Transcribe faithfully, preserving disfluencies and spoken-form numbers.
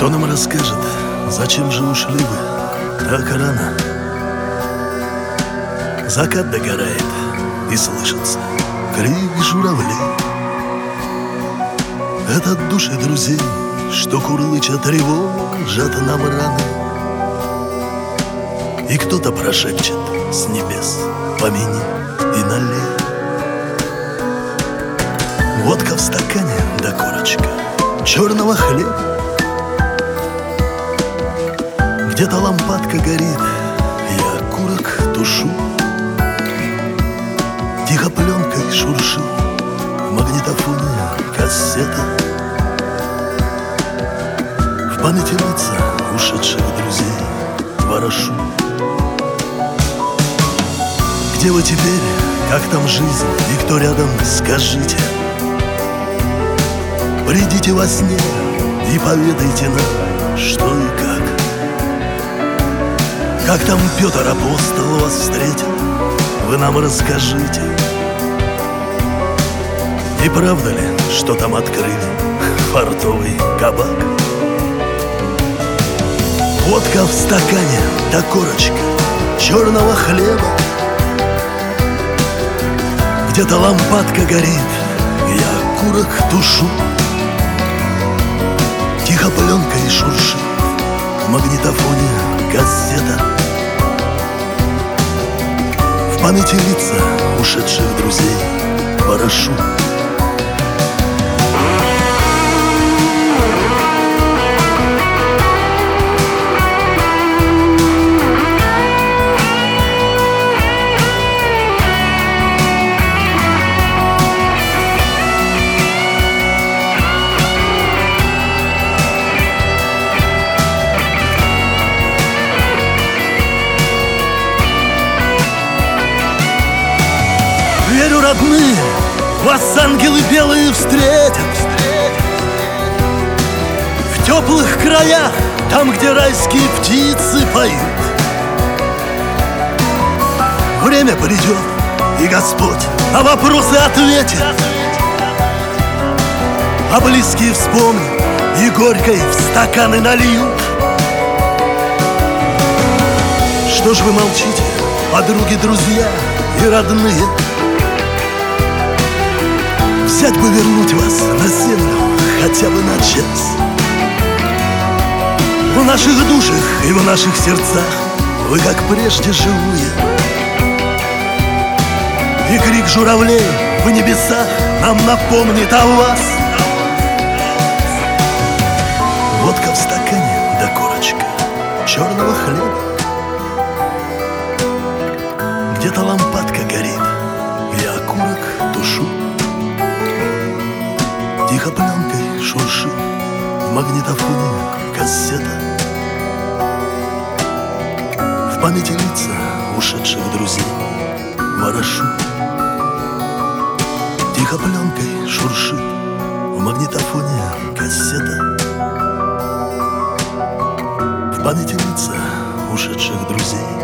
Кто нам расскажет, зачем же ушли вы так рано? Закат догорает, и слышится крик журавлей. Это от души друзей, что курлыча тревожат нам раны. И кто-то прошепчет с небес: помяни и налей. Водка в стакане да корочка черного хлеба. Где-то лампадка горит, я окурок тушу. Тихо пленкой шуршит в магнитофоне кассета. В памяти лица ушедших друзей ворошу. Где вы теперь, как там жизнь и кто рядом, скажите. Придите во сне и поведайте нам, что и как. Как там Петр Апостол вас встретил, вы нам расскажите. Не правда ли, что там открыли фартовый кабак? Водка в стакане да корочка черного хлеба. Где-то лампадка горит, я окурок тушу. Тихо пленкой шуршит в магнитофоне кассета. В памяти лица ушедших друзей ворошу. Верю, родные, вас ангелы белые встретят в теплых краях, там, где райские птицы поют. Время придет, и Господь на вопросы ответит, а близкие вспомнят и горькой в стаканы нальют. Что ж вы молчите, подруги, друзья и родные? Взять бы вернуть вас на землю хотя бы на час. В наших душах и в наших сердцах вы, как прежде, живые. И крик журавлей в небесах нам напомнит о вас. Водка в стакане да корочка черного хлеба. Где-то лампадка горит, я окурок тушу. Тихо пленкой шуршит в магнитофоне кассета. В памяти лица ушедших друзей ворошу. Тихо пленкой шуршит в магнитофоне кассета. В памяти лица ушедших друзей